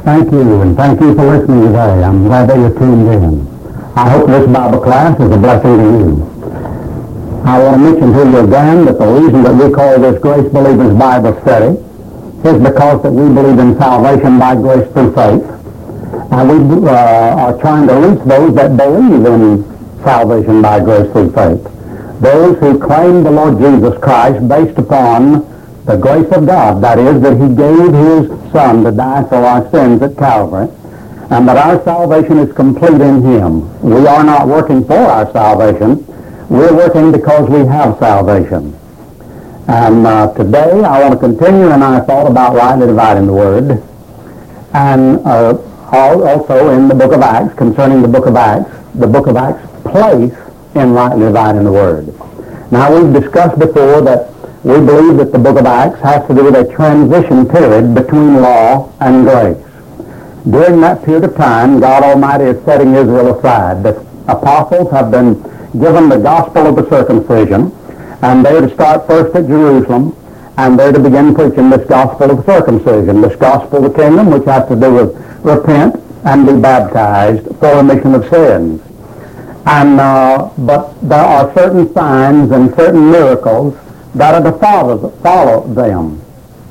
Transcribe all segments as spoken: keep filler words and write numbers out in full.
Thank you, and thank you for listening today. I'm glad that you're tuned in. I hope this Bible class is a blessing to you. I want to mention to you again that the reason that we call this Grace Believers Bible Study is because that we believe in salvation by grace through faith. And we uh, are trying to reach those that believe in salvation by grace through faith. Those who claim the Lord Jesus Christ based upon the grace of God, that is, that he gave his Son to die for our sins at Calvary, and that our salvation is complete in him. We are not working for our salvation. We're working because we have salvation. And uh, today I want to continue in our thought about rightly dividing the Word, and uh, also in the book of Acts, concerning the book of Acts, the book of Acts' place in rightly dividing the Word. Now, we've discussed before that we believe that the book of Acts has to do with a transition period between law and grace. During that period of time, God Almighty is setting Israel aside. The apostles have been given the gospel of the circumcision, and they're to start first at Jerusalem, and they're to begin preaching this gospel of circumcision, this gospel of the kingdom, which has to do with repent and be baptized for remission of sins. And uh, but there are certain signs and certain miracles that are to follow, follow them.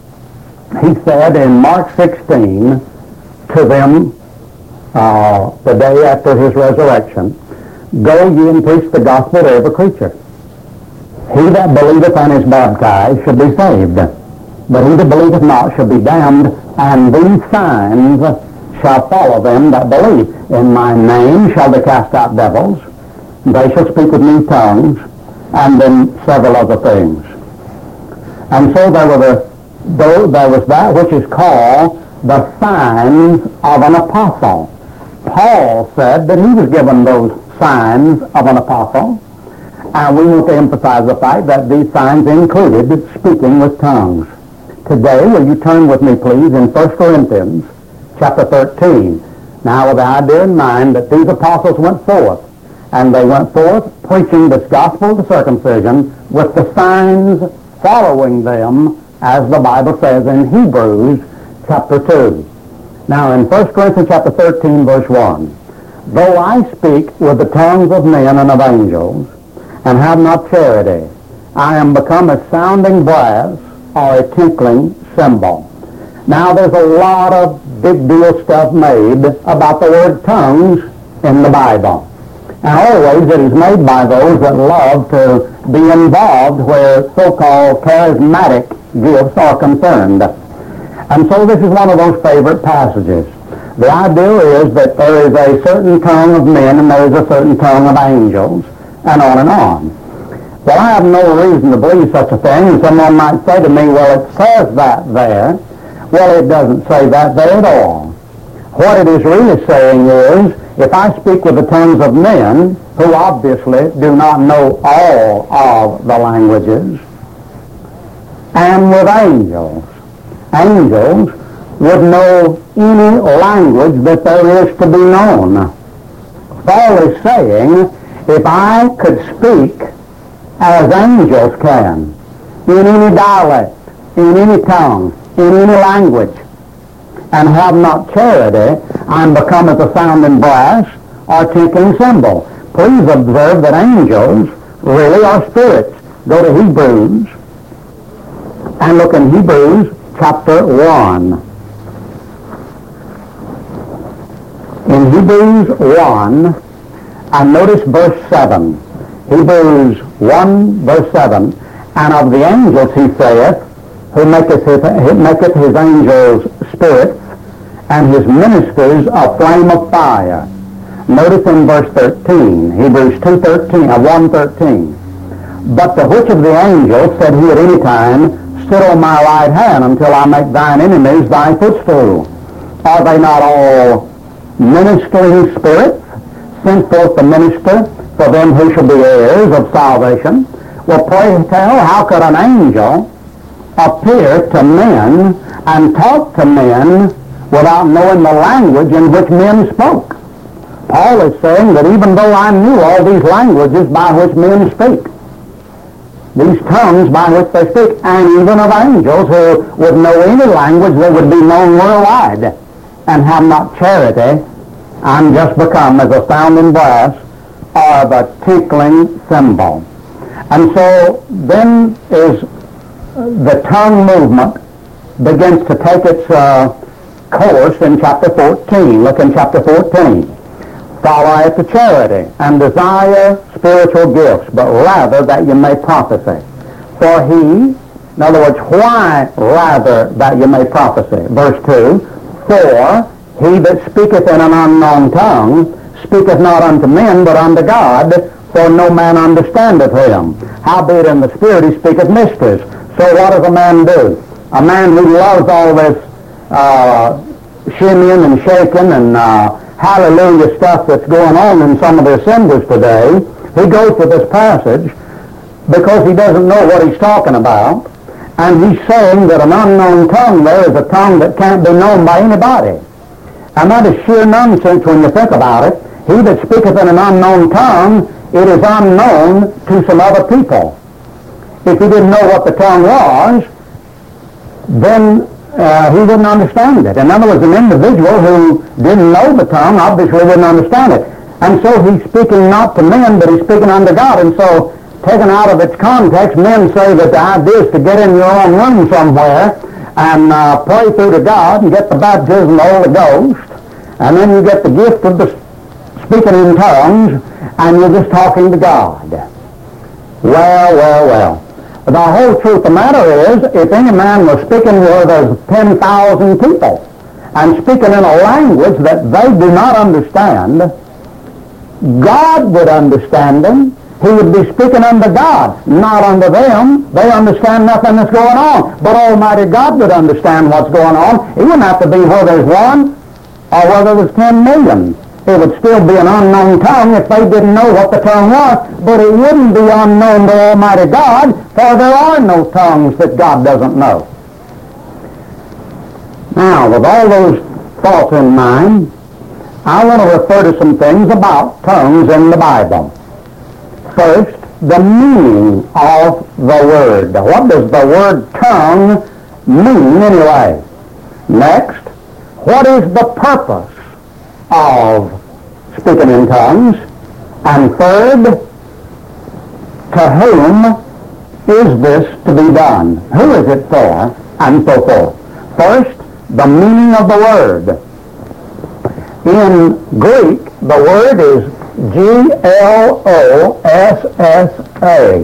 He said in Mark sixteen to them uh, the day after his resurrection, "Go ye and preach the gospel to every creature. He that believeth and is baptized shall be saved, but he that believeth not shall be damned, and these signs shall follow them that believe. In my name shall they cast out devils, they shall speak with new tongues," and then several other things. And so there, were the, there was that which is called the signs of an apostle. Paul said that he was given those signs of an apostle, and we want to emphasize the fact that these signs included speaking with tongues. Today, will you turn with me, please, in First Corinthians chapter thirteen. Now, with the idea in mind that these apostles went forth, and they went forth preaching this gospel of the circumcision with the signs following them, as the Bible says in Hebrews chapter two. Now, in First Corinthians chapter thirteen, verse one, "Though I speak with the tongues of men and of angels, and have not charity, I am become a sounding brass or a tinkling cymbal." Now, there's a lot of big deal stuff made about the word tongues in the Bible. And always it is made by those that love to be involved where so-called charismatic gifts are concerned. And so this is one of those favorite passages. The idea is that there is a certain tongue of men and there is a certain tongue of angels, and on and on. Well, I have no reason to believe such a thing, and someone might say to me, well, it says that there. Well, it doesn't say that there at all. What it is really saying is, if I speak with the tongues of men, who obviously do not know all of the languages, and with angels, angels would know any language that there is to be known. Paul is saying, if I could speak as angels can, in any dialect, in any tongue, in any language, and have not charity, I'm become as a sounding brass or tinkling cymbal. Please observe that angels really are spirits. Go to Hebrews and look in Hebrews chapter one. In Hebrews one, and notice verse seven. Hebrews one, verse seven. "And of the angels he saith, who maketh his, maketh his angels spirits, and his ministers a flame of fire." Notice in verse thirteen, Hebrews two thirteen, uh, one thirteen. "But the which of the angels said he at any time, Sit on my right hand until I make thine enemies thy footstool? Are they not all ministering spirits, sent forth to minister for them who shall be heirs of salvation? Well, pray tell, how could an angel appear to men and talk to men without knowing the language in which men spoke? Paul is saying that even though I knew all these languages by which men speak, these tongues by which they speak, and even of angels who would know any language that would be known worldwide, and have not charity, I'm just become as a sounding brass or the tinkling cymbal. And so then is the tongue movement begins to take its uh, course in chapter fourteen. Look in chapter fourteen. Follow after charity and desire spiritual gifts, but rather that you may prophesy. For he, in other words, why rather that you may prophesy? Verse two, for he that speaketh in an unknown tongue speaketh not unto men, but unto God, for no man understandeth him. Howbeit in the Spirit he speaketh mysteries. So what does a man do? A man who loves all this uh, shimmying and shaking and uh, hallelujah stuff that's going on in some of the assemblies today, he goes to this passage because he doesn't know what he's talking about, and he's saying that an unknown tongue there is a tongue that can't be known by anybody. And that is sheer nonsense when you think about it. He that speaketh in an unknown tongue, it is unknown to some other people. If he didn't know what the tongue was, then uh, he wouldn't understand it. In other words, an individual who didn't know the tongue obviously wouldn't understand it. And so he's speaking not to men, but he's speaking unto God. And so, taken out of its context, men say that the idea is to get in your own room somewhere and uh, pray through to God and get the baptism of the Holy Ghost, and then you get the gift of the speaking in tongues, and you're just talking to God. Well, well, well. The whole truth of the matter is, if any man was speaking where there's ten thousand people, and speaking in a language that they do not understand, God would understand them. He would be speaking unto God, not unto them. They understand nothing that's going on. But Almighty God would understand what's going on. He wouldn't have to be where there's one or where there's ten million. It would still be an unknown tongue if they didn't know what the tongue was, but it wouldn't be unknown to Almighty God, for there are no tongues that God doesn't know. Now, with all those thoughts in mind, I want to refer to some things about tongues in the Bible. First, the meaning of the word. What does the word tongue mean anyway? Next, what is the purpose of speaking in tongues? And third, to whom is this to be done? Who is it for? And so forth. First, the meaning of the word. In Greek, the word is G L O S S A.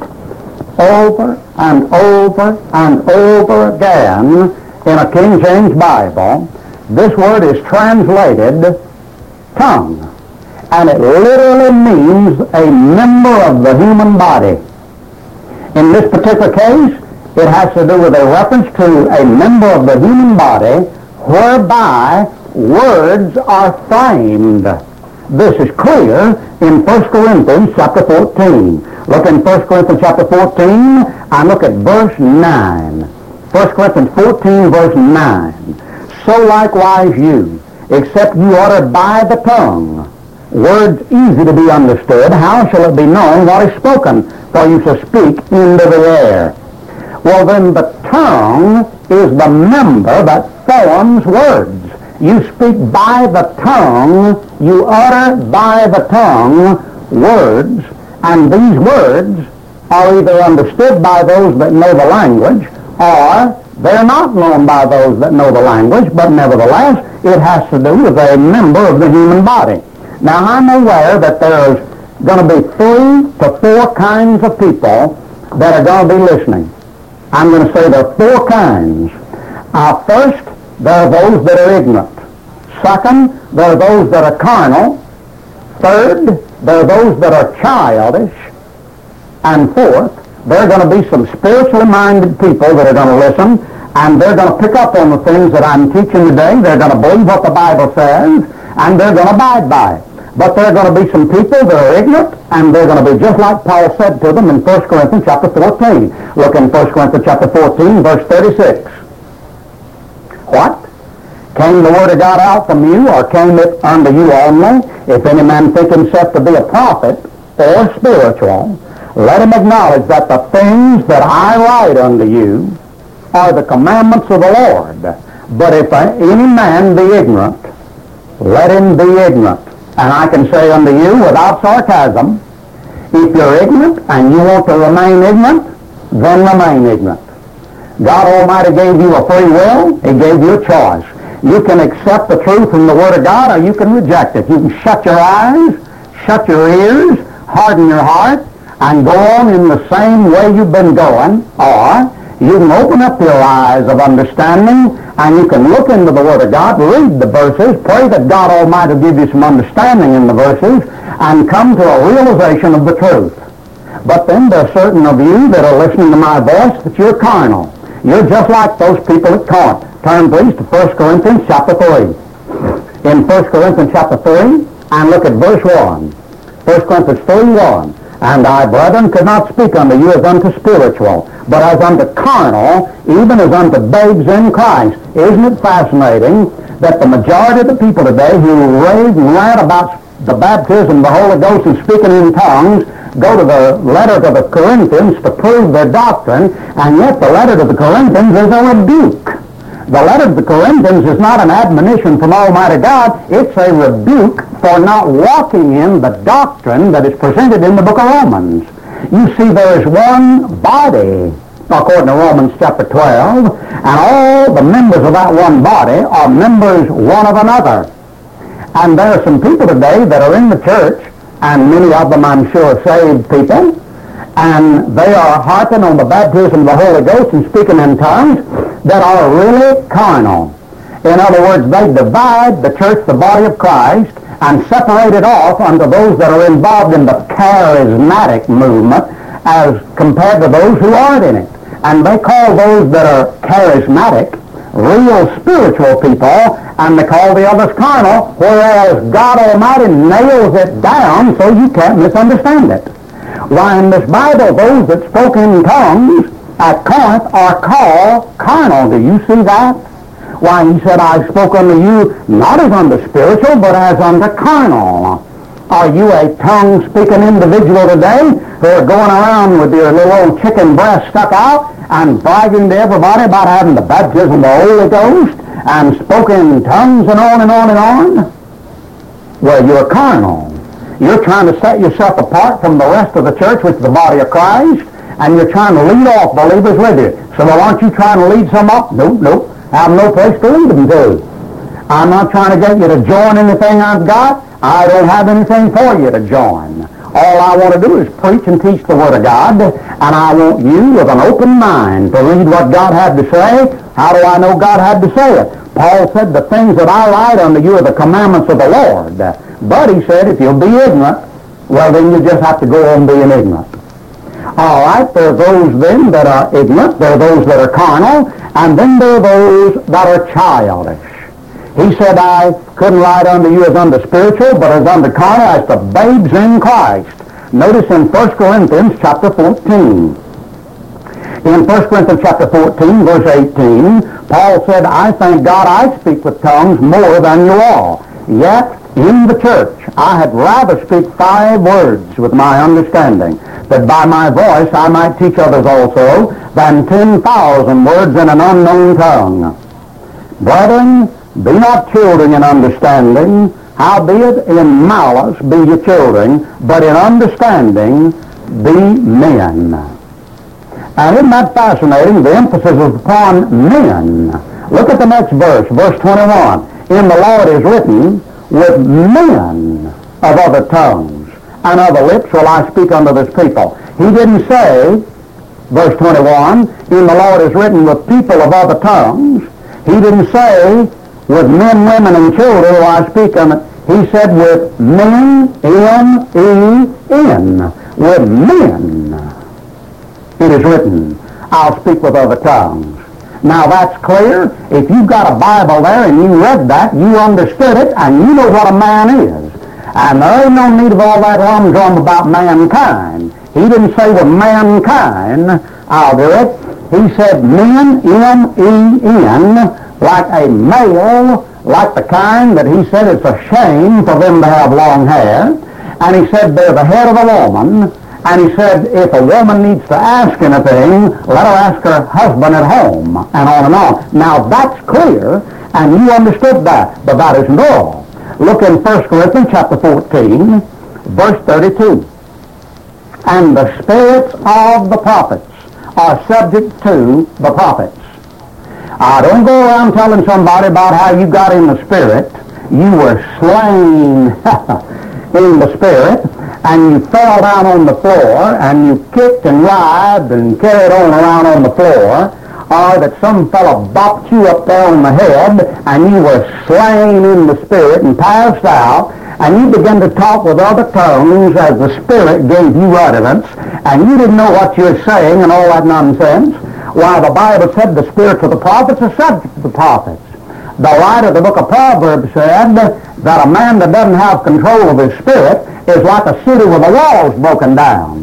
Over and over and over again in a King James Bible, this word is translated tongue. And it literally means a member of the human body. In this particular case, it has to do with a reference to a member of the human body whereby words are framed. This is clear in First Corinthians chapter fourteen. Look in First Corinthians chapter fourteen and look at verse nine. First Corinthians fourteen verse nine. So likewise you, except you utter by the tongue words easy to be understood, how shall it be known what is spoken? For you shall speak into the air. Well, then the tongue is the member that forms words. You speak by the tongue, you utter by the tongue words, and these words are either understood by those that know the language, or they're not known by those that know the language, but nevertheless, it has to do with a member of the human body. Now, I'm aware that there's going to be three to four kinds of people that are going to be listening. I'm going to say there are four kinds. Uh, first, there are those that are ignorant. Second, there are those that are carnal. Third, there are those that are childish. And fourth, there are going to be some spiritually minded people that are going to listen, and they're going to pick up on the things that I'm teaching today. They're going to believe what the Bible says, and they're going to abide by it. But there are going to be some people that are ignorant, and they're going to be just like Paul said to them in First Corinthians chapter fourteen. Look in First Corinthians chapter fourteen, verse thirty-six. What? Came the word of God out from you, or came it unto you only? If any man think himself to be a prophet or spiritual, let him acknowledge that the things that I write unto you are the commandments of the Lord. But if any man be ignorant, let him be ignorant. And I can say unto you without sarcasm, if you're ignorant and you want to remain ignorant, then remain ignorant. God Almighty gave you a free will. He gave you a choice. You can accept the truth from the Word of God, or you can reject it. You can shut your eyes, shut your ears, harden your heart, and go on in the same way you've been going, or you can open up your eyes of understanding, and you can look into the Word of God, read the verses, pray that God Almighty will give you some understanding in the verses, and come to a realization of the truth. But then there are certain of you that are listening to my voice that you're carnal. You're just like those people at Corinth. Turn please to First Corinthians chapter three. In First Corinthians chapter three, and look at verse one. First Corinthians three one. And I, brethren, could not speak unto you as unto spiritual, but as unto carnal, even as unto babes in Christ. Isn't it fascinating that the majority of the people today who rave and rant about the baptism of the Holy Ghost and speaking in tongues go to the letter to the Corinthians to prove their doctrine, and yet the letter to the Corinthians is a rebuke. The letter to the Corinthians is not an admonition from Almighty God. It's a rebuke for not walking in the doctrine that is presented in the book of Romans. You see, there is one body, according to Romans chapter twelve, and all the members of that one body are members one of another. And there are some people today that are in the church, and many of them, I'm sure, saved people, and they are harping on the baptism of the Holy Ghost and speaking in tongues that are really carnal. In other words, they divide the church, the body of Christ, and separate it off unto those that are involved in the charismatic movement as compared to those who aren't in it. And they call those that are charismatic real spiritual people, and they call the others carnal, whereas God Almighty nails it down so you can't misunderstand it. Why, in this Bible, those that spoke in tongues at Corinth are called carnal. Do you see that? Why, he said, I spoke unto you not as unto spiritual, but as unto carnal. Are you a tongue-speaking individual today who are going around with your little old chicken breast stuck out and bragging to everybody about having the baptism of the Holy Ghost and spoken in tongues and on and on and on? Well, you're carnal. You're trying to set yourself apart from the rest of the church, which is the body of Christ, and you're trying to lead off believers with you. So well, aren't you trying to lead some up? Nope, nope. I have no place to lead them to. I'm not trying to get you to join anything I've got. I don't have anything for you to join. All I want to do is preach and teach the Word of God, and I want you with an open mind to read what God had to say. How do I know God had to say it? Paul said, the things that I write unto you are the commandments of the Lord. But he said, if you'll be ignorant, well, then you just have to go on being ignorant. All right, there are those then that are ignorant, there are those that are carnal, and then there are those that are childish. He said, I couldn't write unto you as unto spiritual, but as unto carnal, as to babes in Christ. Notice in First Corinthians chapter fourteen. In First Corinthians chapter fourteen, verse eighteen, Paul said, I thank God I speak with tongues more than you all. Yet in the church I had rather speak five words with my understanding, that by my voice I might teach others also, than ten thousand words in an unknown tongue. Brethren, be not children in understanding, howbeit in malice be ye children, but in understanding be men. And isn't that fascinating? The emphasis is upon men. Look at the next verse, verse twenty-one. In the Lord is written, with men of other tongues and other lips will I speak unto this people. He didn't say, verse twenty-one, in the Lord is written with people of other tongues. He didn't say, with men, women, and children will I speak unto. He said, with men, M E N, with men. It is written, I'll speak with other tongues. Now that's clear. If you've got a Bible there and you read that, you understood it, and you know what a man is. And there ain't no need of all that humdrum about mankind. He didn't say with mankind, I'll do it. He said men, M E N, like a male, like the kind that he said it's a shame for them to have long hair. And he said they're the head of the woman, And he said, if a woman needs to ask anything, let her ask her husband at home, and on and on. Now, that's clear, and you understood that, but that isn't all. Look in First Corinthians chapter fourteen, verse thirty-two. And the spirits of the prophets are subject to the prophets. I don't go around telling somebody about how you got in the Spirit. You were slain in the Spirit, and you fell down on the floor, and you kicked and writhed and carried on around on the floor, or that some fellow bopped you up there on the head, and you were slain in the Spirit and passed out, and you began to talk with other tongues as the Spirit gave you utterance, and you didn't know what you were saying and all that nonsense. Why, the Bible said the spirits of the prophets are subject to the prophets. The writer of the book of Proverbs said that a man that doesn't have control of his spirit is like a city with the walls broken down.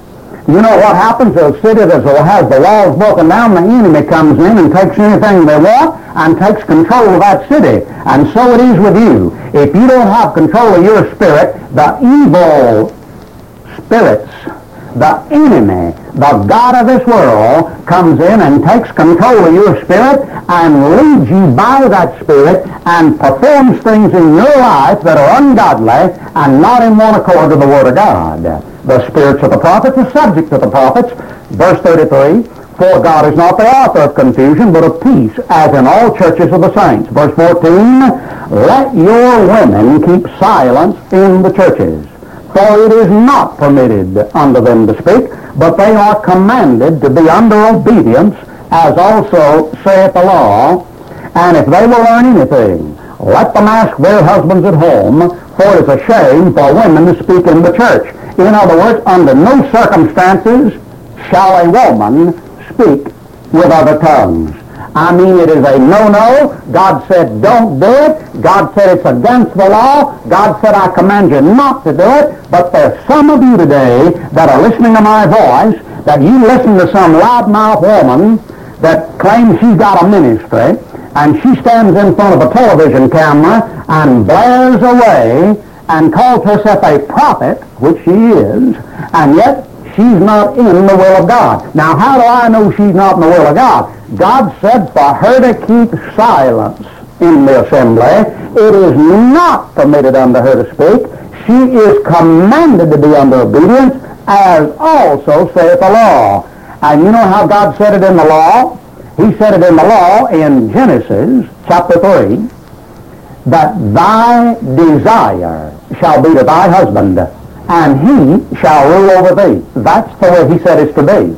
You know what happens to a city that has the walls broken down? The enemy comes in and takes anything they want and takes control of that city. And so it is with you. If you don't have control of your spirit, the evil spirits, the enemy, the God of this world, comes in and takes control of your spirit and leads you by that spirit and performs things in your life that are ungodly and not in one accord to the Word of God. The spirits of the prophets are subject to the prophets. Verse thirty-three, for God is not the author of confusion, but of peace, as in all churches of the saints. Verse fourteen, let your women keep silence in the churches. For it is not permitted unto them to speak, but they are commanded to be under obedience, as also saith the law. And if they will learn anything, let them ask their husbands at home, for it is a shame for women to speak in the church. In other words, under no circumstances shall a woman speak with other tongues. I mean, it is a no-no. God said, don't do it. God said it's against the law. God said, I command you not to do it. But there's some of you today that are listening to my voice, that you listen to some loudmouth woman that claims she's got a ministry, and she stands in front of a television camera and blares away and calls herself a prophet, which she is, and yet she's not in the will of God. Now, how do I know she's not in the will of God? God said for her to keep silence in the assembly. It is not permitted unto her to speak. She is commanded to be under obedience, as also saith the law. And you know how God said it in the law? He said it in the law in Genesis chapter three, that thy desire shall be to thy husband, and he shall rule over thee. That's the way he said it's to be.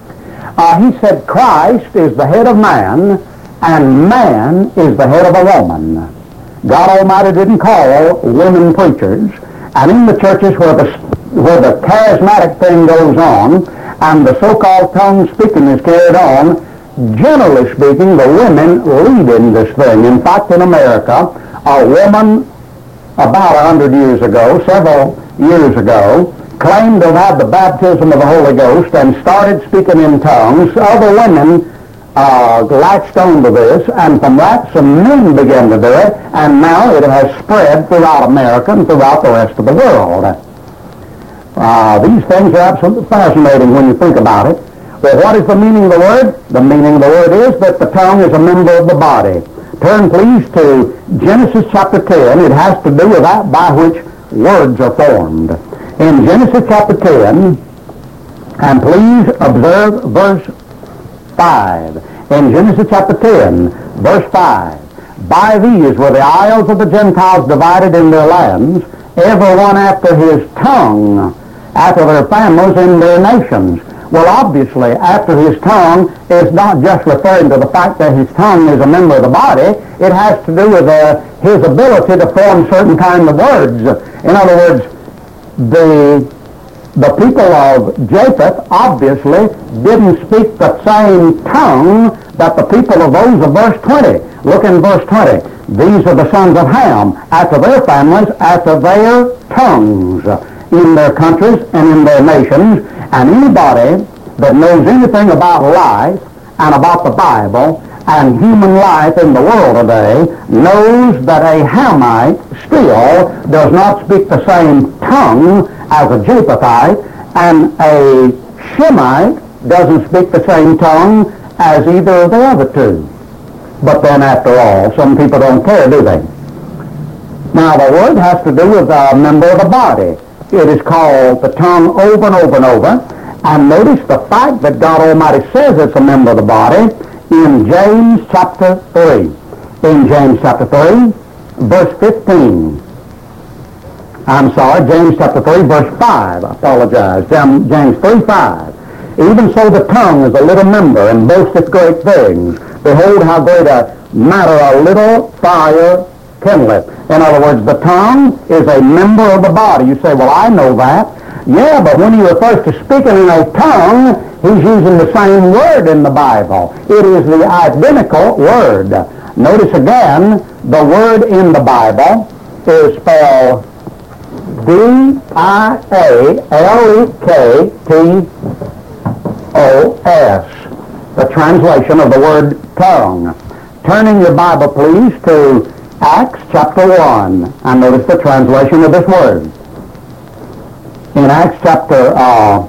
Uh, he said Christ is the head of man, and man is the head of a woman. God Almighty didn't call women preachers, and in the churches where the, where the charismatic thing goes on, and the so-called tongue speaking is carried on, generally speaking, the women lead in this thing. In fact, in America, a woman about a hundred years ago, several years ago, claimed to have had the baptism of the Holy Ghost and started speaking in tongues. Other women uh, latched on to this, and from that some men began to do it, and now it has spread throughout America and throughout the rest of the world. Uh, these things are absolutely fascinating when you think about it. Well, what is the meaning of the word? The meaning of the word is that the tongue is a member of the body. Turn please to Genesis chapter ten. It has to do with that by which words are formed. In Genesis chapter ten, and please observe verse five. In Genesis chapter ten, verse five, by these were the isles of the Gentiles divided in their lands, every one after his tongue, after their families in their nations. Well, obviously, after his tongue is not just referring to the fact that his tongue is a member of the body. It has to do with uh, his ability to form certain kind of words. In other words, the, the people of Japheth obviously didn't speak the same tongue that the people of those of verse twenty. Look in verse twenty. These are the sons of Ham, after their families, after their tongues, in their countries and in their nations. And anybody that knows anything about life and about the Bible and human life in the world today knows that a Hamite still does not speak the same tongue as a Japhethite, And a Shemite doesn't speak the same tongue as either of the other two. But then after all, some people don't care, do they? Now the word has to do with a member of the body. It is called the tongue over and over and over. And notice the fact that God Almighty says it's a member of the body in James chapter three. In James chapter three, verse fifteen. I'm sorry, James chapter three, verse five. I apologize. James three, five. Even so the tongue is a little member, and boasteth great things. Behold how great a matter a little fire kindleth. In other words, the tongue is a member of the body. You say, well, I know that. Yeah, but when he refers to speaking in a tongue, he's using the same word in the Bible. It is the identical word. Notice again, the word in the Bible is spelled D I A L E K T O S, the translation of the word tongue. Turning your Bible, please, to Acts chapter one, and notice the translation of this word. In Acts chapter uh,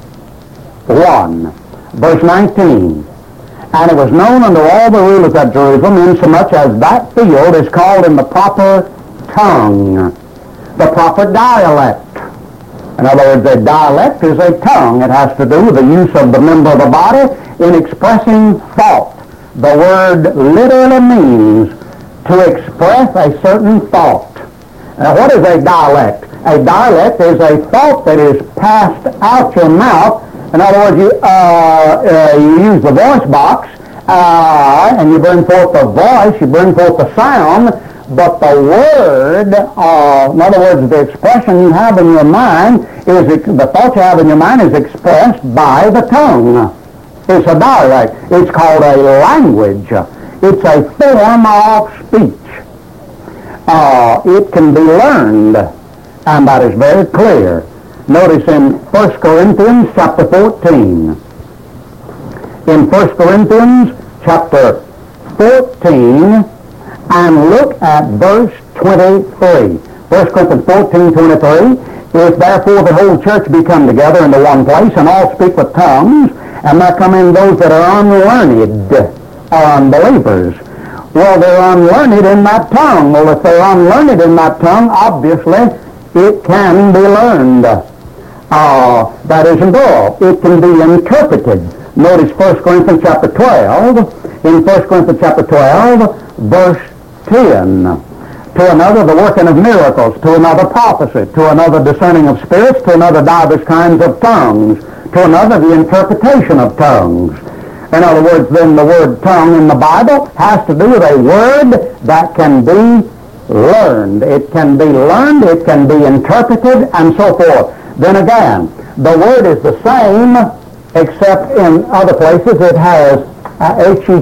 one, verse nineteen, and it was known unto all the rulers at Jerusalem, insomuch as that field is called in the proper tongue, the proper dialect. In other words, a dialect is a tongue. It has to do with the use of the member of the body in expressing thought. The word literally means to express a certain thought. Now, what is a dialect? A dialect is a thought that is passed out your mouth. In other words, you, uh, uh, you use the voice box, uh, and you bring forth the voice, you bring forth the sound, but the word, uh, in other words, the expression you have in your mind, is the thought you have in your mind is expressed by the tongue. It's a dialect. It's called a language. It's a form of speech. Uh, it can be learned, and that is very clear. Notice in First Corinthians chapter fourteen. In First Corinthians chapter fourteen, and look at verse twenty-three. First Corinthians fourteen, twenty-three. If therefore the whole church be come together into one place, and all speak with tongues, and there come in those that are unlearned, or unbelievers. Well, they're unlearned in that tongue. Well, if they're unlearned in that tongue, obviously it can be learned. Uh, that isn't all. It can be interpreted. Notice First Corinthians chapter twelve. In First Corinthians chapter twelve, verse ten. To another the working of miracles, to another prophecy, to another discerning of spirits, to another divers kinds of tongues, to another the interpretation of tongues. In other words, then the word tongue in the Bible has to do with a word that can be learned. It can be learned, it can be interpreted, and so forth. Then again, the word is the same, except in other places it has uh, H E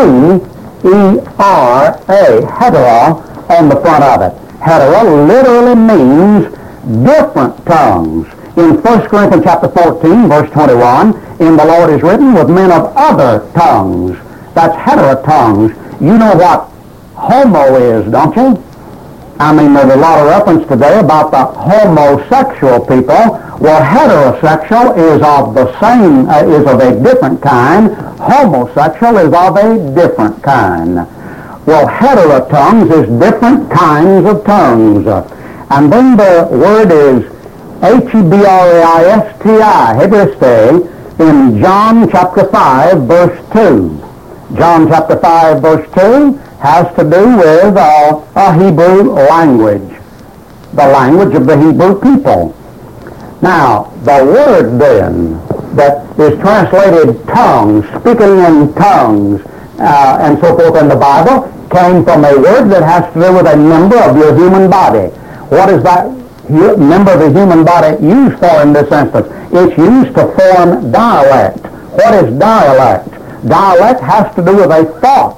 T E R A, hetera, on the front of it. Hetera literally means different tongues. In First Corinthians chapter fourteen, verse twenty-one, in the Lord is written with men of other tongues. That's hetera tongues. You know what homo is, don't you? I mean, there's a lot of reference today about the homosexual people. Well, heterosexual is of the same, uh, is of a different kind. Homosexual is of a different kind. Well, hetera tongues is different kinds of tongues. And then the word is H E B R A I S T I, Hebriste, in John chapter five, verse two. John chapter five, verse two has to do with uh, a Hebrew language, the language of the Hebrew people. Now, the word then that is translated tongues, speaking in tongues, uh, and so forth in the Bible, came from a word that has to do with a member of your human body. What is that member of the human body used for in this instance? It's used to form dialect. What is dialect? Dialect has to do with a thought.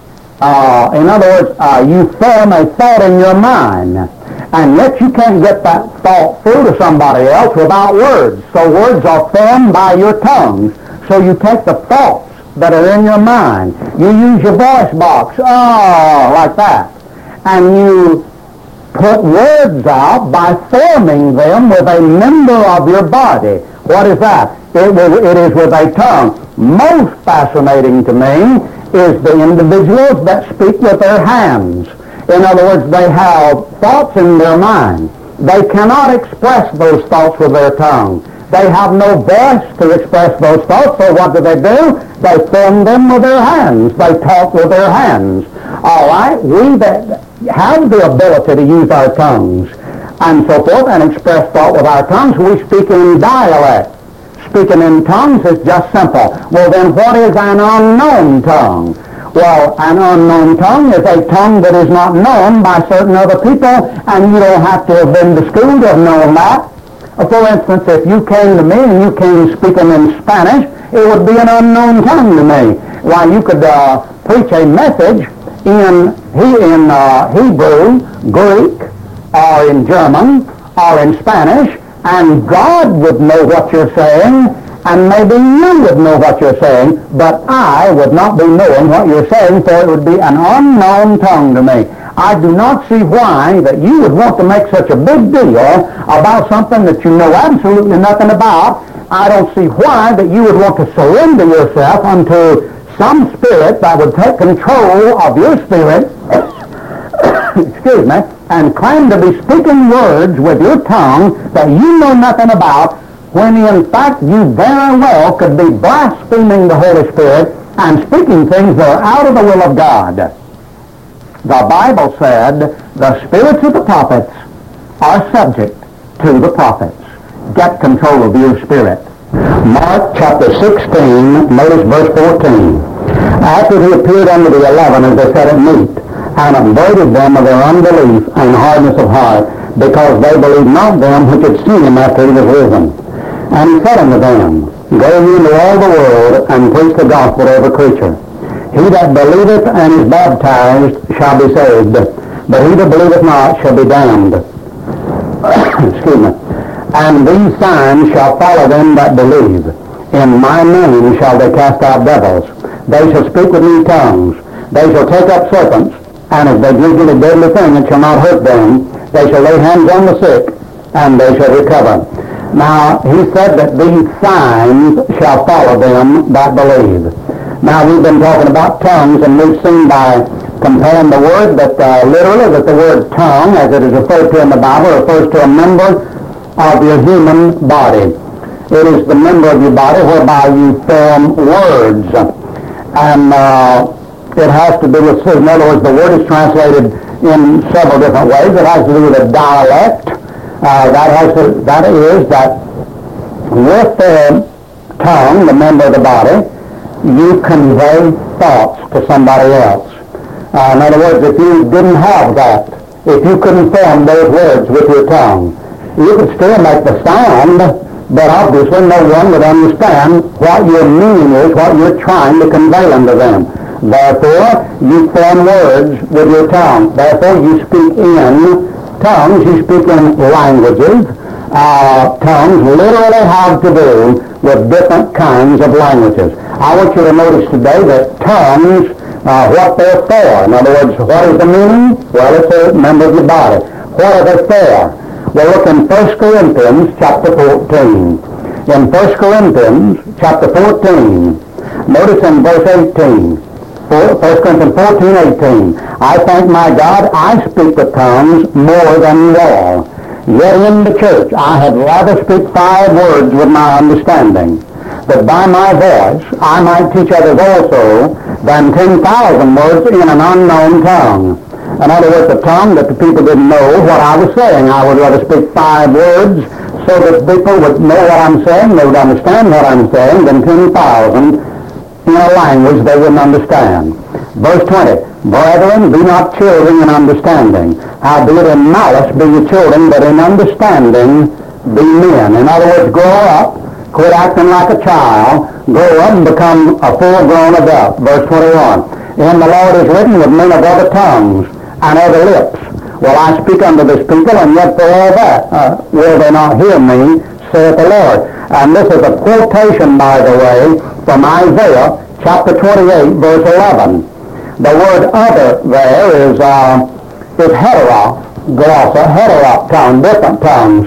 Uh, in other words, uh, you form a thought in your mind, and yet you can't get that thought through to somebody else without words. So words are formed by your tongues. So you take the thoughts that are in your mind. You use your voice box, oh, like that, and you put words out by forming them with a member of your body. What is that? It, will, it is with a tongue. Most fascinating to me is the individuals that speak with their hands. In other words, they have thoughts in their mind. They cannot express those thoughts with their tongue. They have no voice to express those thoughts, so what do they do? They form them with their hands. They talk with their hands. All right? We that have the ability to use our tongues and so forth and express thought with our tongues, we speak in dialect. Speaking in tongues is just simple. Well, then what is an unknown tongue? Well, an unknown tongue is a tongue that is not known by certain other people, and you don't have to have been to school to have known that. For instance, if you came to me and you came speaking in Spanish, it would be an unknown tongue to me. Why, you could uh, preach a message in, he, in uh, Hebrew, Greek, or in German, or in Spanish, and God would know what you're saying, and maybe you would know what you're saying, but I would not be knowing what you're saying, for it would be an unknown tongue to me. I do not see why that you would want to make such a big deal about something that you know absolutely nothing about. I don't see why that you would want to surrender yourself unto some spirit that would take control of your spirit, excuse me, and claim to be speaking words with your tongue that you know nothing about, when in fact you very well could be blaspheming the Holy Spirit and speaking things that are out of the will of God. The Bible said the spirits of the prophets are subject to the prophets. Get control of your spirit. Mark chapter sixteen, notice verse fourteen. After he appeared unto the eleven as they sat at meat, and upbraided them of their unbelief and hardness of heart, because they believed not them which had seen him after he was risen. And he said unto them, Go ye into all the world, and preach the gospel to every creature. He that believeth and is baptized shall be saved, but he that believeth not shall be damned. Excuse me. And these signs shall follow them that believe. In my name shall they cast out devils. They shall speak with new tongues. They shall take up serpents. And if they drink any deadly thing, it shall not hurt them. They shall lay hands on the sick, and they shall recover. Now, he said that these signs shall follow them that believe. Now, we've been talking about tongues, and we've seen by comparing the word that uh, literally that the word tongue, as it is referred to in the Bible, refers to a member of your human body. It is the member of your body whereby you form words. And uh, it has to do with, in other words, the word is translated in several different ways. It has to do with a dialect. Uh, that has to, that is that with the tongue, the member of the body, you convey thoughts to somebody else. Uh, in other words, if you didn't have that, if you couldn't form those words with your tongue, you could still make the sound, but obviously no one would understand what your meaning is, what you're trying to convey unto them. Therefore, you form words with your tongue. Therefore, you speak in tongues, you speak in languages. Uh, tongues literally have to do with different kinds of languages. I want you to notice today that tongues, uh, what they're for. In other words, what is the meaning? Well, it's a member of your body. What are they for? Well, look in First Corinthians chapter fourteen. In First Corinthians chapter fourteen, notice in verse eighteen. First Corinthians fourteen, eighteen. I thank my God, I speak with tongues more than you all. Yet in the church I had rather speak five words with my understanding, that by my voice I might teach others also, than ten thousand words in an unknown tongue. In other words, the tongue that the people didn't know what I was saying. I would rather speak five words so that people would know what I'm saying, they would understand what I'm saying, than ten thousand in a language they wouldn't understand. Verse twenty, Brethren, be not children in understanding. Howbeit in malice be your children, but in understanding be men. In other words, grow up, quit acting like a child, grow up and become a full-grown adult. Verse twenty-one, In the Lord is written with men of other tongues and other lips. Well, I speak unto this people, and yet for all that uh, will they not hear me, saith the Lord. And this is a quotation, by the way, from Isaiah chapter twenty-eight, verse eleven. The word other there is uh, is heteros, glossa, heteros tongue, different tongues.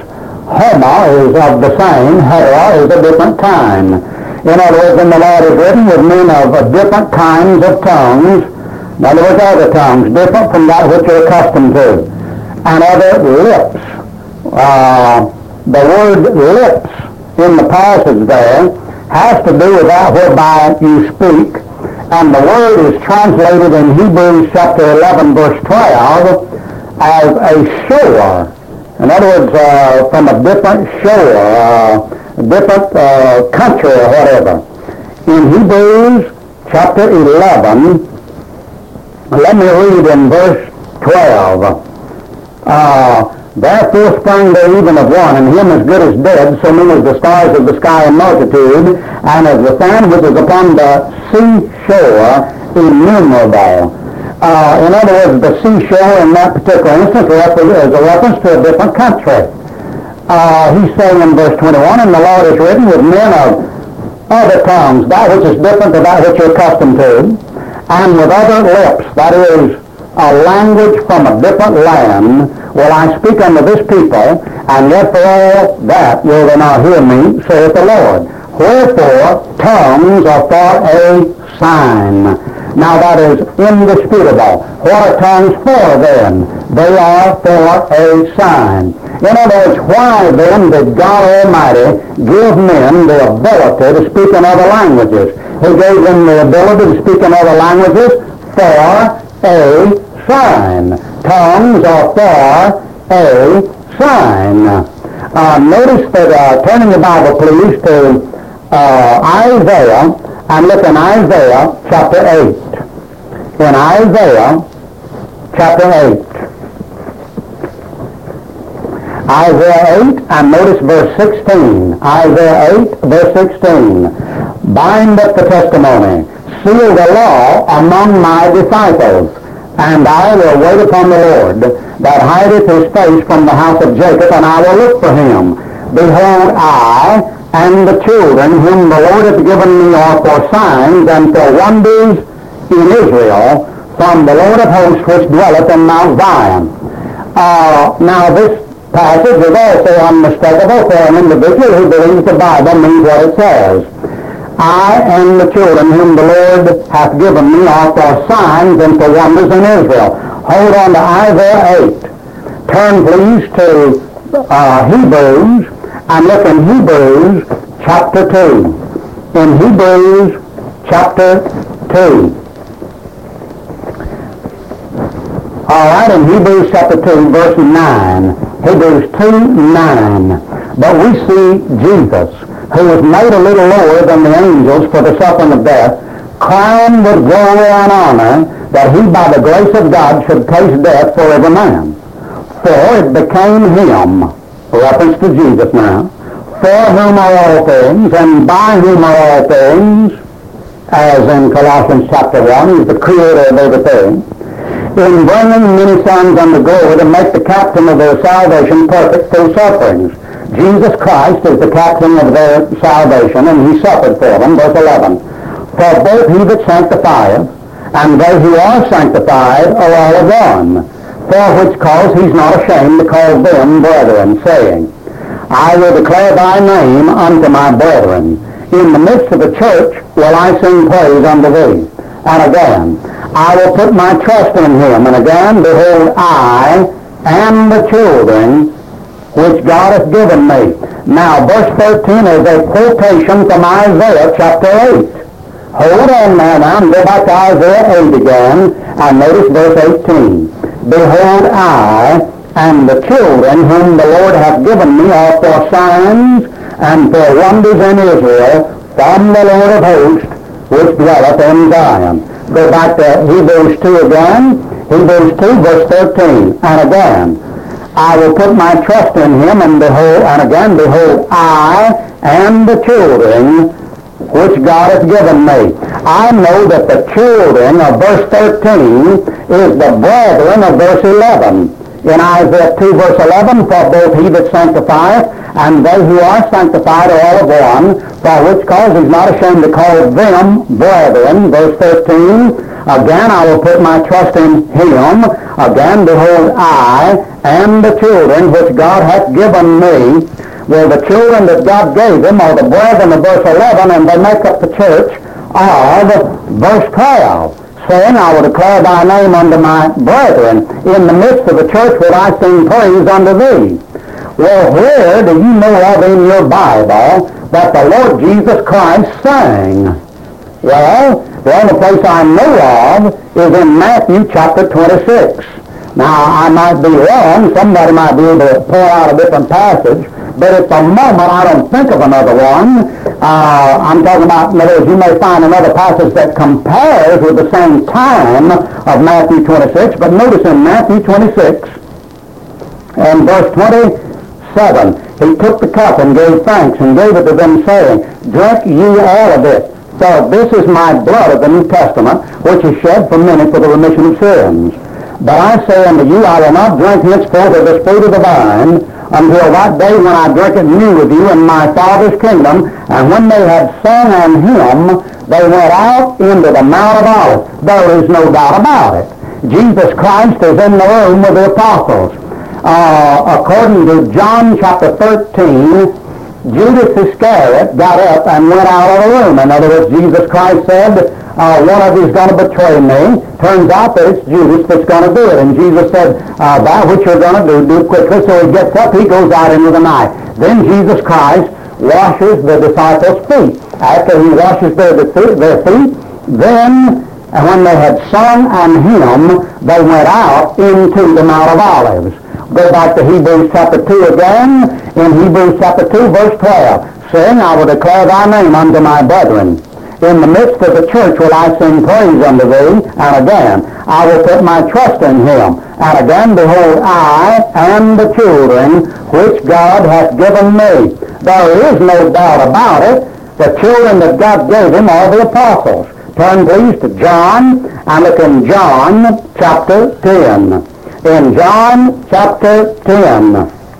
Homo is of the same, hetero is a different kind. In other words, when the Lord is written with men of different kinds of tongues, in other words, other tongues, different from that which you're accustomed to, and other lips. Uh, the word lips in the passage there has to do with that whereby you speak, and the word is translated in Hebrews chapter eleven, verse twelve, as a shore. In other words, uh, from a different shore, uh, different uh, country or whatever. In Hebrews chapter eleven, let me read in verse twelve. Uh, Therefore sprang there even of one, and him as good as dead, so many as the stars of the sky in multitude, and as the sand which is upon the seashore innumerable. Uh, in other words, the seashore in that particular instance is a reference to a different country. Uh, he's saying in verse twenty-one, and the Lord is written with men of other tongues, that which is different to that which you're accustomed to, and with other lips, that is, a language from a different land, will I speak unto this people, and yet for all that will they not hear me, saith the Lord. Wherefore, tongues are for a sign. Now that is indisputable. What are tongues for then? They are for a sign. In other words, why then did God Almighty give men the ability to speak in other languages? He gave them the ability to speak in other languages for a sign. Tongues are for a sign. Uh, notice that, uh, turning the Bible please to uh, Isaiah, and look in Isaiah chapter eight. In Isaiah chapter eight. Isaiah eight, and notice verse sixteen. Isaiah eight, verse sixteen. Bind up the testimony, seal the law among my disciples, and I will wait upon the Lord, that hideth his face from the house of Jacob, and I will look for him. Behold, I and the children whom the Lord hath given me are for signs and for wonders in Israel, from the Lord of hosts which dwelleth in Mount Zion. Uh, now this passage is also unmistakable for an individual who believes the Bible means what it says. I and the children whom the Lord hath given me are for signs and for wonders in Israel. Hold on to Isaiah eight. Turn please to uh, Hebrews, and look in Hebrews chapter two. In Hebrews chapter two. All right, in Hebrews chapter two, verse nine. Hebrews two, nine. But we see Jesus, who was made a little lower than the angels for the suffering of death, crowned with glory and honor, that he by the grace of God should taste death for every man. For it became him, reference to Jesus now, for whom are all things, and by whom are all things, as in Colossians chapter one, he's the creator of everything, in bringing many sons unto glory, to make the captain of their salvation perfect through sufferings. Jesus Christ is the captain of their salvation, and he suffered for them, verse eleven. For both he that sanctifieth, and they who are sanctified are all of one. For which cause he's not ashamed to call them brethren, saying, I will declare thy name unto my brethren. In the midst of the church will I sing praise unto thee. And again, I will put my trust in him. And again, behold, I and the children which God hath given me. Now, verse thirteen is a quotation from Isaiah chapter eight. Hold on now, now, and go back to Isaiah eight again, and notice verse eighteen. Behold, I and the children whom the Lord hath given me are for signs and for wonders in Israel, from the Lord of hosts, which dwelleth in Zion. Go back to Hebrews two again. Hebrews two, verse thirteen. And again, I will put my trust in him, and behold, and again, behold, I and the children which God hath given me. I know that the children of verse thirteen is the brethren of verse eleven. In Isaiah two, verse eleven, for both he that sanctifieth and they who are sanctified are all of one, for which cause he's not ashamed to call them brethren. Verse thirteen, again, I will put my trust in him. Again, behold, I and the children which God hath given me. Well, the children that God gave him are the brethren of verse eleven, and they make up the church of verse twelve, saying, I will declare thy name unto my brethren. In the midst of the church will I sing praise unto thee. Well, where do you know of in your Bible that the Lord Jesus Christ sang? Well, the only place I know of is in Matthew chapter twenty-six. Now, I might be wrong. Somebody might be able to point out a different passage. But at the moment, I don't think of another one. Uh, I'm talking about, in other words, you may find another passage that compares with the same time of Matthew twenty-six. But notice in Matthew twenty-six and verse twenty-seven, he took the cup and gave thanks and gave it to them, saying, Drink ye all of it, for this is my blood of the New Testament, which is shed for many for the remission of sins. But I say unto you, I will not drink henceforth of this fruit of the vine, until that day when I drink it new with you in my Father's kingdom. And when they had sung an hymn, they went out into the Mount of Olives. There is no doubt about it. Jesus Christ is in the room with the apostles. Uh, according to John chapter thirteen, Judas Iscariot got up and went out of the room. In other words, Jesus Christ said, uh, one of you is going to betray me. Turns out that it's Judas that's going to do it. And Jesus said, uh, that which you're going to do, do quickly. So he gets up, he goes out into the night. Then Jesus Christ washes the disciples' feet. After he washes their, their feet, then, and when they had sung an hymn, they went out into the Mount of Olives. Go back to Hebrews chapter two again. In Hebrews chapter two, verse twelve, saying, I will declare thy name unto my brethren. In the midst of the church will I sing praise unto thee. And again, I will put my trust in him. And again, behold, I and the children which God hath given me. There is no doubt about it. The children that God gave him are the apostles. Turn please to John, and look in John chapter ten. In John chapter ten,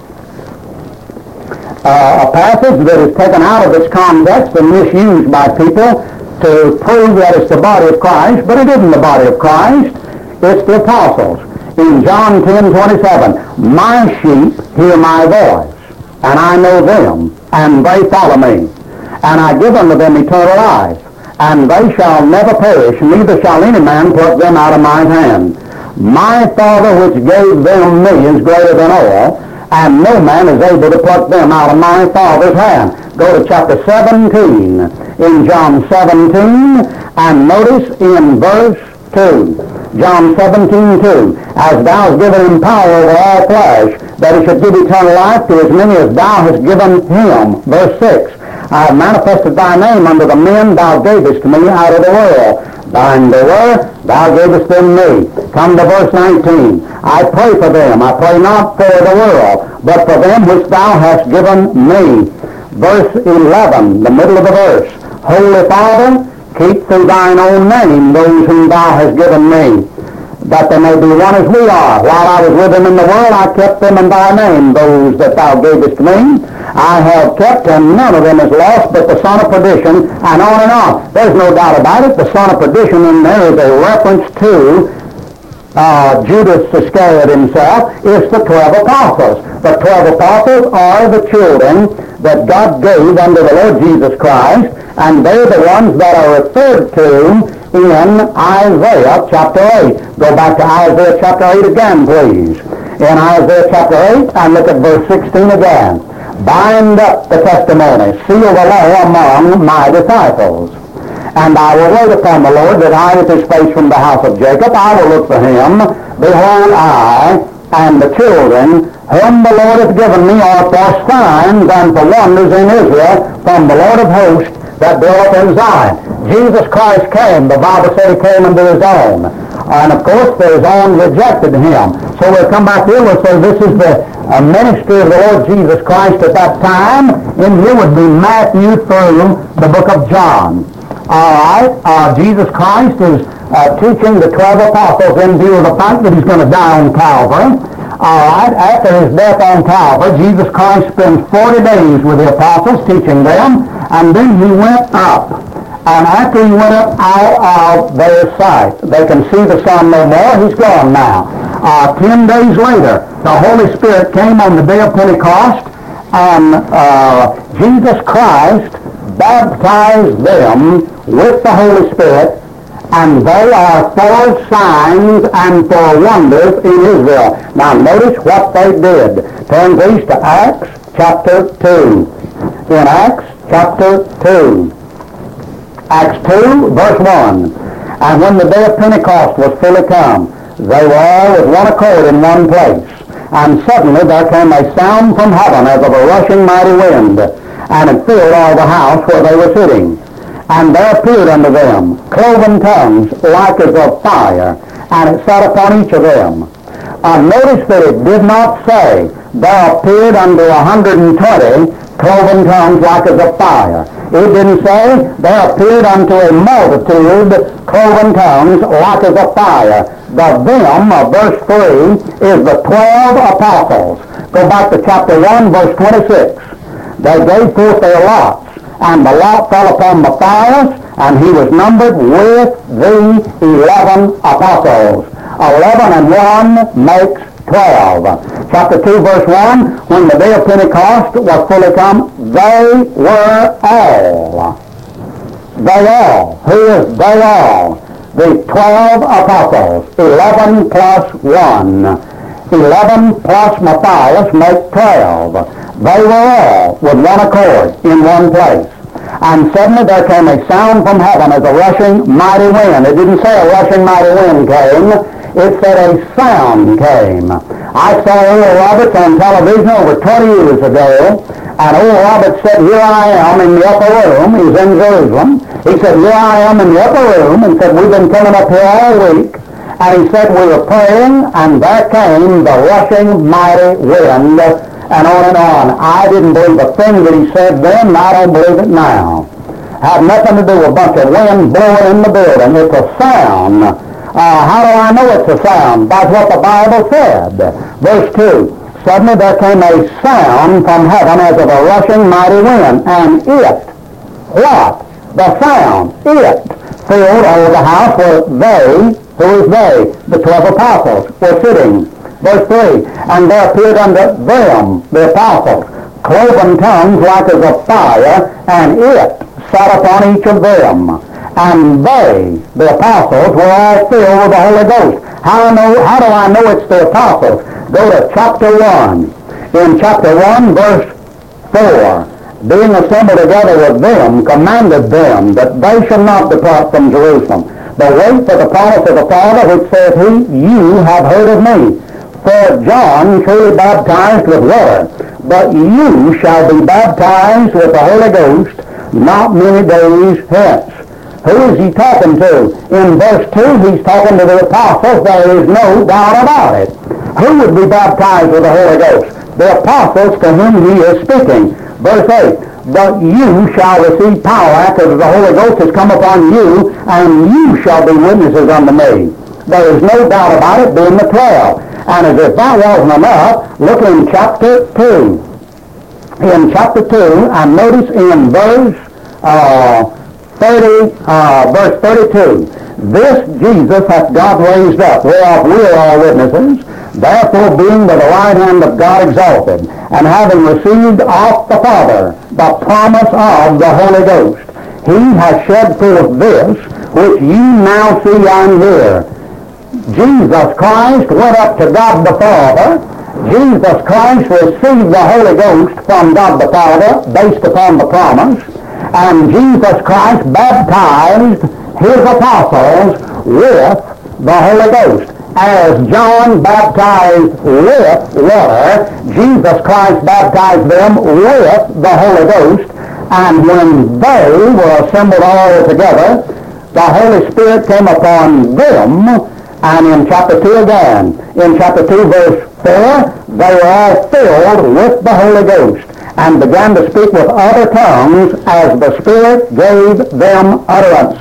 uh, a passage that is taken out of its context and misused by people to prove that it's the body of Christ, but it isn't the body of Christ, it's the apostles. In John ten twenty-seven, my sheep hear my voice, and I know them, and they follow me, and I give unto them eternal life, and they shall never perish, neither shall any man pluck them out of my hand. My Father which gave them me is greater than all, and no man is able to pluck them out of my Father's hand. Go to chapter seventeen, in John seventeen, and notice in verse two. John seventeen two, as thou hast given him power over all flesh, that he should give eternal life to as many as thou hast given him. Verse six, I have manifested thy name unto the men thou gavest me out of the world. Thine they were, thou gavest them me. Come to verse nineteen. I pray for them. I pray not for the world, but for them which thou hast given me. Verse eleven, the middle of the verse. Holy Father, keep through thine own name those whom thou hast given me, that they may be one as we are. While I was with them in the world, I kept them in thy name, those that thou gavest me. I have kept, and none of them is lost but the son of perdition, and on and on. There's no doubt about it. The son of perdition in there is a reference to uh, Judas Iscariot himself. It's the twelve apostles. The twelve apostles are the children that God gave unto the Lord Jesus Christ, and they're the ones that are referred to in Isaiah chapter eight. Go back to Isaiah chapter eight again, please. In Isaiah chapter eight, and look at verse sixteen again. Bind up the testimony, seal the law among my disciples. And I will wait upon the Lord that hideth his face from the house of Jacob. I will look for him. Behold, I and the children whom the Lord hath given me are for signs and for wonders in Israel from the Lord of hosts that dwelleth in Zion. Jesus Christ came. The Bible said he came unto his own. And of course, his own rejected him. So we'll come back here and we'll say this is the uh, ministry of the Lord Jesus Christ at that time. In here would be Matthew through the book of John. All right, uh, Jesus Christ is uh, teaching the twelve apostles in view of the fact that he's going to die on Calvary. All right, after his death on Calvary, Jesus Christ spends forty days with the apostles teaching them, and then he went up. And after he went up out of their sight, they can see the Son no more. He's gone now. Uh, ten days later, the Holy Spirit came on the day of Pentecost, and uh, Jesus Christ baptized them with the Holy Spirit, and they are for signs and for wonders in Israel. Now notice what they did. Turn these to Acts chapter two. In Acts chapter two. Acts two, verse one. And when the day of Pentecost was fully come, they were all with one accord in one place. And suddenly there came a sound from heaven as of a rushing mighty wind, and it filled all the house where they were sitting. And there appeared unto them cloven tongues like as of fire, and it sat upon each of them. Uh, notice that it did not say there appeared unto a hundred and twenty cloven tongues like as of fire. It didn't say there appeared unto a multitude cloven tongues like as of fire. The them of verse three is the twelve apostles. Go back to chapter one, verse twenty-six. They gave forth their lots, and the lot fell upon Matthias, and he was numbered with the eleven apostles. Eleven and one makes twelve. Chapter two, verse one, when the day of Pentecost was fully come, they were all. They all. Who is they all? The twelve apostles. Eleven plus one. Eleven plus Matthias make twelve. They were all with one accord in one place. And suddenly there came a sound from heaven as a rushing mighty wind. It didn't say a rushing mighty wind came. It said a sound came. I saw Oral Roberts on television over twenty years ago, and Oral Roberts said, here I am in the upper room. He was in Jerusalem. He said, here I am in the upper room, and said, we've been coming up here all week. And he said, we were praying, and there came the rushing mighty wind, and on and on. I didn't believe a thing that he said then, and I don't believe it now. Had nothing to do with a bunch of wind blowing in the building. It's a sound. Uh, how do I know it's a sound? That's what the Bible said. Verse two. Suddenly there came a sound from heaven as of a rushing mighty wind, and it, what? The sound, it, filled all the house where they, who is they? The twelve apostles were sitting. Verse three. And there appeared unto them, the apostles, cloven tongues like as of fire, and it sat upon each of them. And they, the apostles, were all filled with the Holy Ghost. How, know, how do I know it's the apostles? Go to chapter one. In chapter one, verse four. Being assembled together with them, commanded them that they should not depart from Jerusalem, but wait for the promise of the Father, which saith he, you have heard of me. For John truly baptized with water, but you shall be baptized with the Holy Ghost not many days hence. Who is he talking to? In verse two, he's talking to the apostles. There is no doubt about it. Who would be baptized with the Holy Ghost? The apostles to whom he is speaking. Verse eight, but you shall receive power after the Holy Ghost has come upon you, and you shall be witnesses unto me. There is no doubt about it being the twelve. And as if that wasn't enough, look in chapter two. In chapter two, and notice in verse uh, thirty, uh, verse thirty-two, this Jesus hath God raised up, whereof we are all witnesses. Therefore, being by the right hand of God exalted, and having received of the Father the promise of the Holy Ghost, he has shed forth this, which ye now see and hear. Jesus Christ went up to God the Father. Jesus Christ received the Holy Ghost from God the Father based upon the promise. And Jesus Christ baptized his apostles with the Holy Ghost. As John baptized with water, Jesus Christ baptized them with the Holy Ghost. And when they were assembled all together, the Holy Spirit came upon them. And in chapter two again, in chapter two verse four, they were all filled with the Holy Ghost and began to speak with other tongues as the Spirit gave them utterance.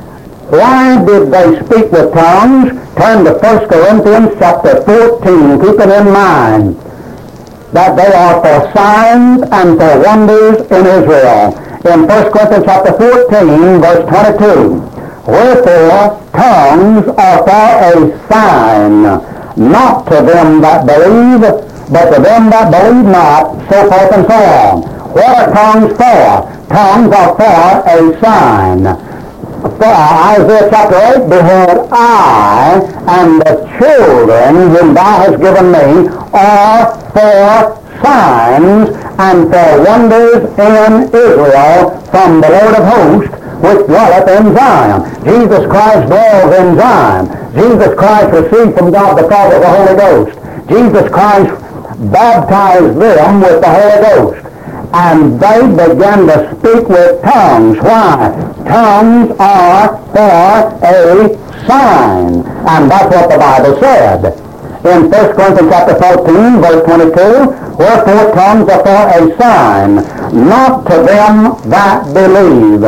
Why did they speak with tongues? Turn to First Corinthians chapter fourteen. Keep it in mind that they are for signs and for wonders in Israel. In First Corinthians chapter fourteen, verse twenty-two, wherefore tongues are for a sign. not to them that believe, but to them that believe not, so forth and so on. What are tongues for? Tongues are for a sign. For Isaiah chapter eight, behold, I and the children whom thou hast given me are for signs and for wonders in Israel from the Lord of hosts, which dwelleth in Zion. Jesus Christ dwells in Zion. Jesus Christ received from God the Father the Holy Ghost. Jesus Christ baptized them with the Holy Ghost. And they began to speak with tongues. Why? Tongues are for a sign. And that's what the Bible said. In First Corinthians chapter fourteen, verse twenty-two, wherefore tongues are for a sign, not to them that believe.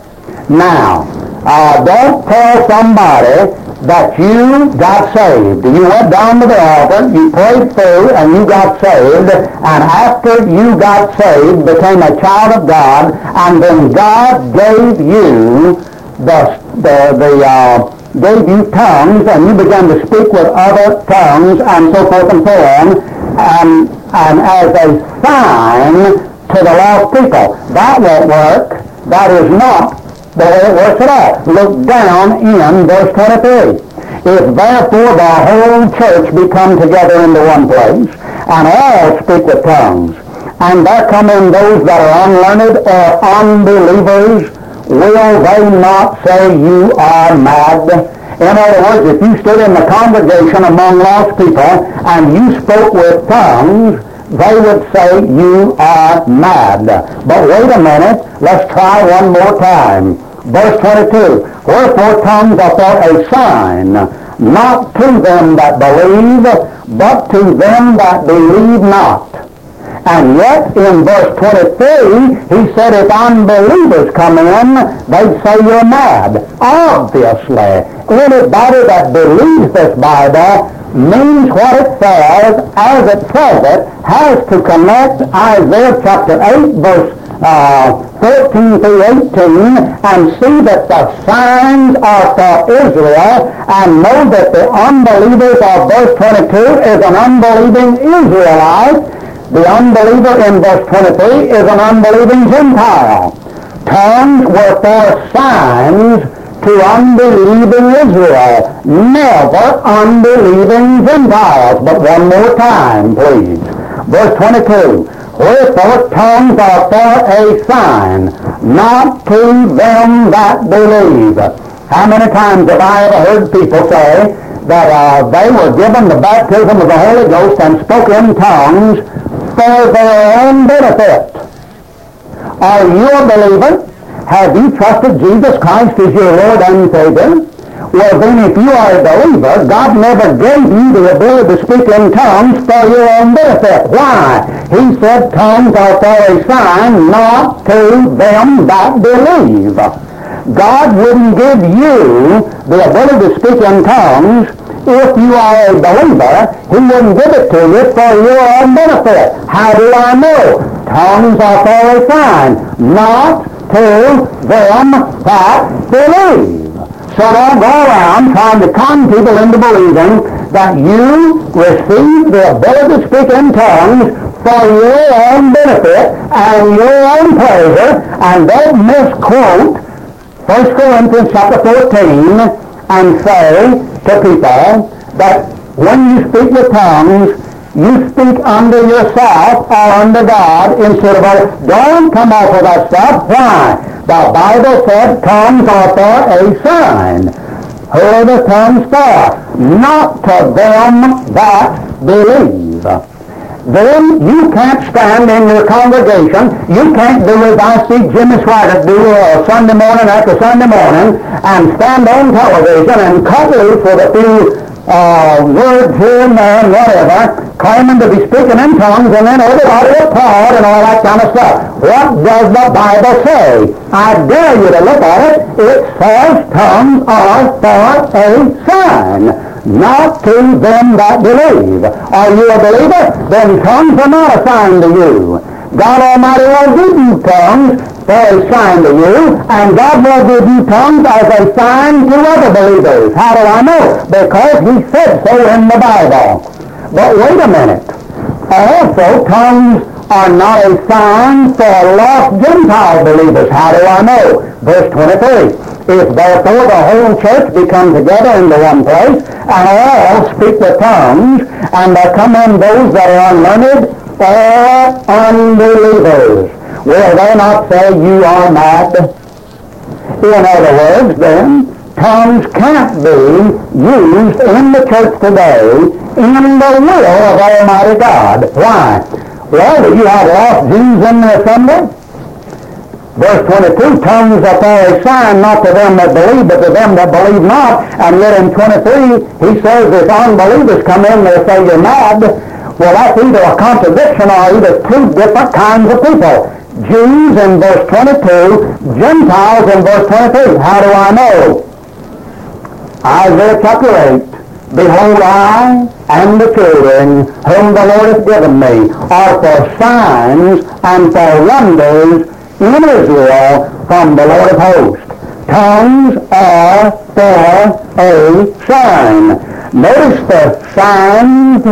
Now, uh, don't tell somebody that you got saved. You went down to the altar, you prayed through, and you got saved, and after you got saved, became a child of God, and then God gave you the, the, the uh, gave you tongues, and you began to speak with other tongues, and so forth and so on, and, and as a sign to the lost people. That won't work. That is not the way it works at all. Look down in verse twenty-three. If therefore the whole church be come together into one place, and all speak with tongues, and there come in those that are unlearned or unbelievers, will they not say you are mad? In other words, if you stood in the congregation among lost people and you spoke with tongues, they would say you are mad. But wait a minute, let's try one more time. Verse twenty-two, wherefore tongues are for a sign, not to them that believe, but to them that believe not. And yet in verse twenty-three, he said if unbelievers come in, they'd say you're mad. Obviously, anybody that believes this Bible means what it says, as it says it, has to connect Isaiah chapter eight, verse uh, fourteen through eighteen, and see that the signs are for Israel, and know that the unbelievers of verse twenty-two is an unbelieving Israelite. The unbeliever in verse twenty-three is an unbelieving Gentile. Tongues were for signs to unbelieving Israel, never unbelieving Gentiles. But one more time, please. Verse twenty-two, wherefore tongues are for a sign, not to them that believe. How many times have I ever heard people say that uh, they were given the baptism of the Holy Ghost and spoke in tongues for their own benefit? Are you a believer? Have you trusted Jesus Christ as your Lord and Savior? Well, then if you are a believer, God never gave you the ability to speak in tongues for your own benefit. Why? He said tongues are for a sign, not to them that believe. God wouldn't give you the ability to speak in tongues if you are a believer. He wouldn't give it to you for your own benefit. How do I know? Tongues are for a sign, not to them that believe. So don't go around trying to con people into believing that you receive the ability to speak in tongues for your own benefit and your own pleasure, and don't misquote First Corinthians chapter fourteen and say to people that when you speak with tongues, you speak under yourself or under God instead of others. Don't come off of that stuff. Why? The Bible said tongues are for a sign. Who are the tongues for? Not to them that believe. Then you can't stand in your congregation. You can't do as I see Jimmy Swaggart do uh, Sunday morning after Sunday morning and stand on television and cut loose with a few uh, words here and there and whatever, claiming to be speaking in tongues, and then everybody applaud and all that kind of stuff. What does the Bible say? I dare you to look at it. It says tongues are for a sign, not to them that believe. Are you a believer? Then tongues are not a sign to you. God Almighty will give you tongues for a sign to you, and God will give you tongues as a sign to other believers. How do I know? Because he said so in the Bible. But wait a minute. Also, tongues are not a sign for lost Gentile believers. How do I know? Verse twenty-three. If therefore the whole church be come together into one place, and all speak with tongues, and there come in those that are unlearned, or unbelievers, will they not say you are mad? In other words, then, tongues can't be used in the church today in the will of Almighty God. Why? Well, do you have lost Jews in the assembly? Verse twenty-two, tongues are for a sign not to them that believe, but to them that believe not. And yet in twenty-three, he says if unbelievers come in, they'll say you're mad. Well, that's either a contradiction or either two different kinds of people. Jews in verse twenty-two, Gentiles in verse twenty-three. How do I know? Isaiah chapter eight. Behold, I and the children whom the Lord hath given me are for signs and for wonders in Israel from the Lord of hosts. Tongues are for a sign. Notice the signs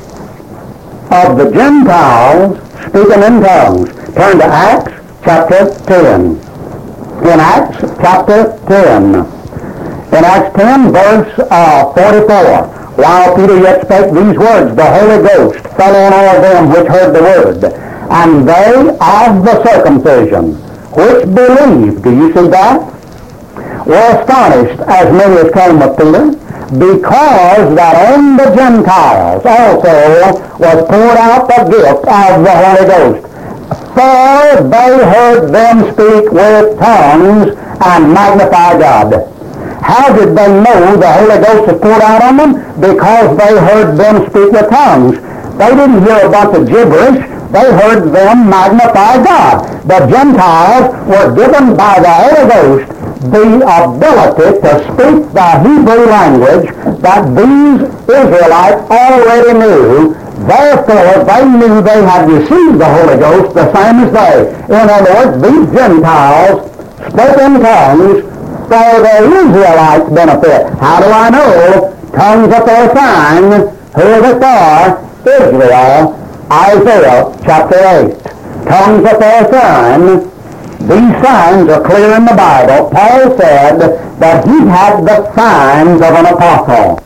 of the Gentiles speaking in tongues. Turn to Acts chapter ten. In Acts chapter ten. In Acts ten, verse uh, forty-four. While Peter yet spake these words, the Holy Ghost fell on all them which heard the word. And they of the circumcision, which believed, do you see that? Were astonished, as many as came with Peter, because that on the Gentiles also was poured out the gift of the Holy Ghost. For they heard them speak with tongues and magnify God. How did they know the Holy Ghost was poured out on them? Because they heard them speak with tongues. They didn't hear a bunch of gibberish. They heard them magnify God. The Gentiles were given by the Holy Ghost the ability to speak the Hebrew language that these Israelites already knew. Therefore, they knew they had received the Holy Ghost the same as they. In other words, these Gentiles spoke in tongues for the Israelites' benefit. How do I know? Tongues are for a sign. Who is it for? Israel. Isaiah chapter eight. Tongues are for a sign. These signs are clear in the Bible. Paul said that he had the signs of an apostle.